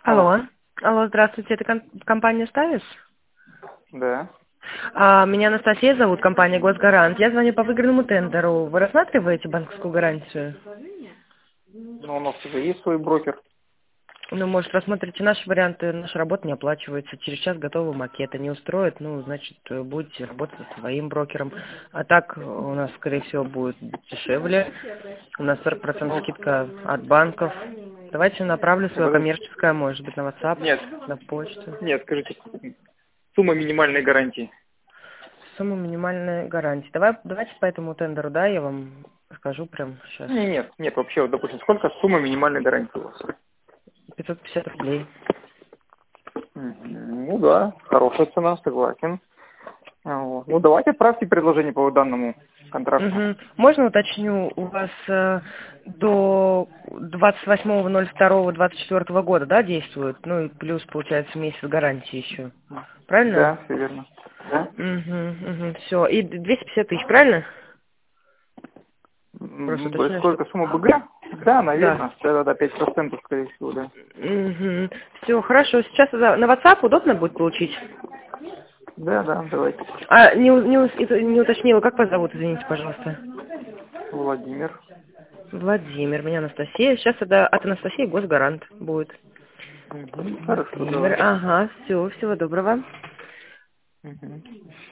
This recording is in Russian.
Алло. Алло. Алло, здравствуйте, это компания «Ставис»? Да. Меня Анастасия зовут, компания «Госгарант». Я звоню по выигранному тендеру. Вы рассматриваете банковскую гарантию? Ну, у нас уже есть свой брокер. Ну, может, рассмотрите наши варианты. Наша работа не оплачивается. Через час готовы макеты. Не устроит, ну, значит, будете работать со своим брокером. А так у нас, скорее всего, будет дешевле. У нас 40% Ну, скидка от банков. Давайте направлю не, свое подождите. коммерческое, может быть, на WhatsApp, Нет, на почту. нет, скажите, сумма минимальной гарантии. Сумма минимальной гарантии. Давайте по этому тендеру, да, я вам скажу прямо сейчас. Нет, вообще, вот, допустим, сколько сумма минимальной гарантии у вас? 550 рублей. Ну да, хорошая цена, согласен. Вот. Ну, давайте отправьте предложение по данному контракту. Мгм. Можно уточню, у вас до 28.02.24 года, да, действует? Ну и плюс, получается, месяц гарантии еще. Правильно? Да, все верно. Да? Все. И 250 тысяч, правильно? Просто уточняю, что... Сколько сумма БГ? Да, Да. наверное. Да, 5%, скорее всего, да. Все, хорошо. Сейчас на WhatsApp удобно будет получить? Да, давайте. Не уточнила, как вас зовут, извините, пожалуйста. Владимир. Владимир, меня Анастасия. Сейчас это от Анастасии Госгарант будет. Хорошо, Владимир, давайте. ага, все, всего доброго. Мгм.